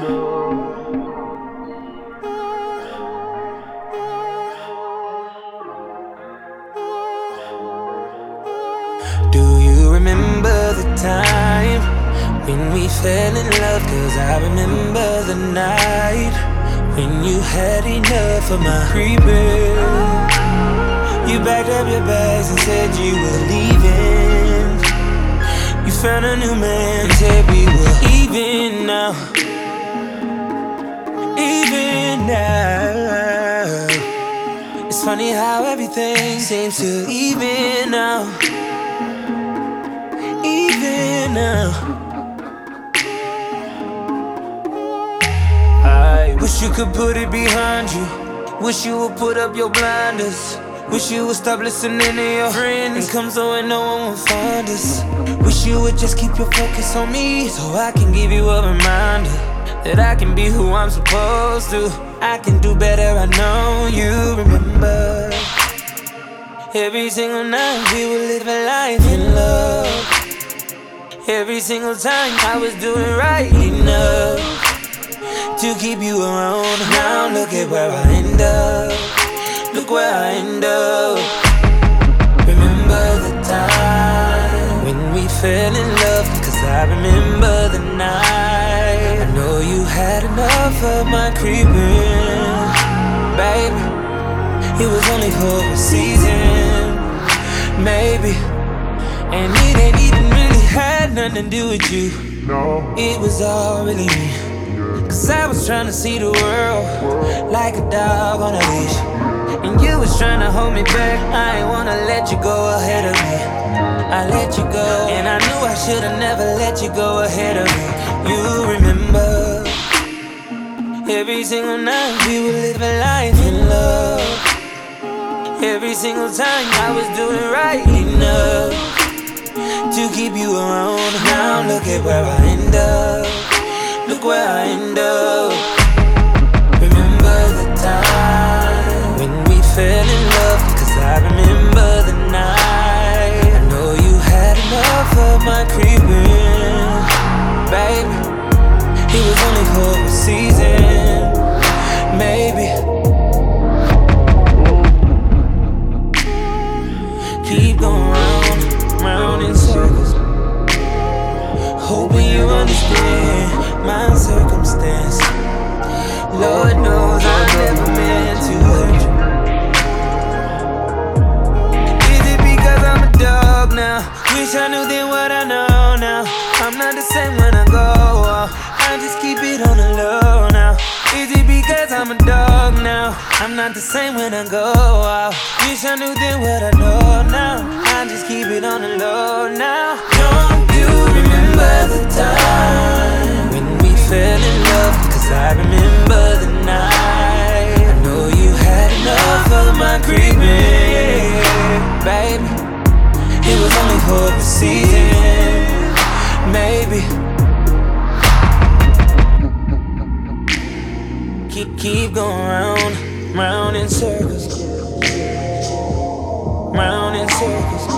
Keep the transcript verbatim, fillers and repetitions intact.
Do you remember the time when we fell in love? Cause I remember the night when you had enough of my creeping. You backed up your bags and said you were leaving. You found a new man and said we were even now. Even now. It's funny how everything seems to even now. Even now. I wish you could put it behind you. Wish you would put up your blinders. Wish you would stop listening to your friends and come so and no one will find us. Wish you would just keep your focus on me, so I can give you a reminder that I can be who I'm supposed to. I can do better, I know you remember. Every single night we were living life in love. Every single time I was doing right enough to keep you around. Now look at where I end up. Look where I end up. Remember the time when we fell in love? Cause I remember the night. I know you had enough of my creeping. Baby, it was only for a season, maybe. And it ain't even really had nothing to do with you. No. It was all really me. Cause I was trying to see the world like a dog on a leash, and you was trying to hold me back. I ain't wanna let you go ahead of me. I let you go, and I knew I should've never let you go ahead of me. You remember every single night we were living life in love. Every single time I was doing right enough to keep you around. Now look at where I end up. Look where I end up. Remember the time when we fell in love? Cause I remember the night. I know you had enough of my creeping. Baby, it was only for a season, maybe. Keep going round, round in circles, hoping you understand my circumstance. Lord knows I never meant to hurt you. Is it because I'm a dog now? Wish I knew then what I know now. I'm not the same when I go out. I just keep it on the low now. Is it because I'm a dog now? I'm not the same when I go out. Wish I knew then what I know now. I just keep it on the low now. Don't you remember the time when we fell in love? Cause I remember the night. I know you had enough of my creeping. Baby, it was only for a season, maybe. Keep, keep going round, round in circles, round in circles.